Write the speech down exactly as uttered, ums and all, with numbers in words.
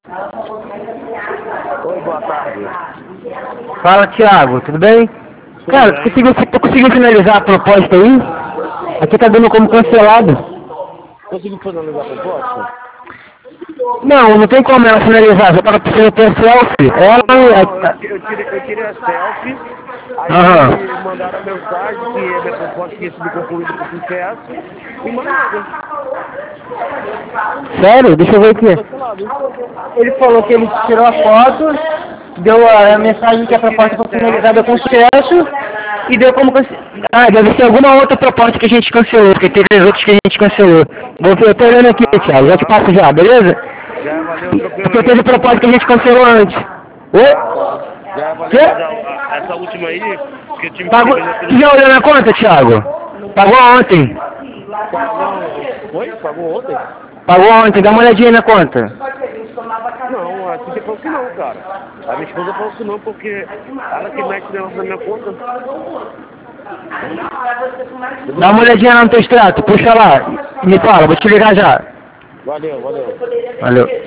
Oi, boa tarde. Fala, Thiago, tudo bem? Tudo Cara, tu bem? conseguiu, tu conseguiu finalizar a proposta aí? Aqui tá dando como cancelado. Conseguiu finalizar a proposta? Não, não tem como ela finalizar, só para você ter selfie. Não, não, Ela... não. Eu, ti- eu, tirei, eu tirei a selfie, Aham. aí mandaram a mensagem que a minha proposta tinha sido concluída com sucesso e mais nada. Sério? Deixa eu ver Ficou aqui. cancelado. Ele falou que ele tirou a foto, deu a, a mensagem que Eu a tirei proposta a foi finalizada selfie. com sucesso e deu como cancelar. Ah, deve ser alguma outra proposta que a gente cancelou, porque teve as outras que a gente cancelou. Vou ver, eu tô olhando aqui, Ah, Thiago, já te tá. passo já, beleza? Já valeu, tranquilo, Porque teve irmão. proposta que a gente cancelou antes. Ah, Oi? tá. Já valeu, mas a, Quê? a- essa última aí, que eu tive que Pagou... terminar Tu pelo... já olhou na conta, Thiago? Pagou ontem. Pa- Não, foi? Pagou ontem? Pagou ontem, dá uma olhadinha na conta. Não, a Cíntia falou que não, cara. A minha esposa falou que não, porque ela que mexe negócio na minha conta. Dá uma olhadinha lá no teu extrato, puxa lá. Me fala, vou te ligar já. Valeu, valeu. Valeu.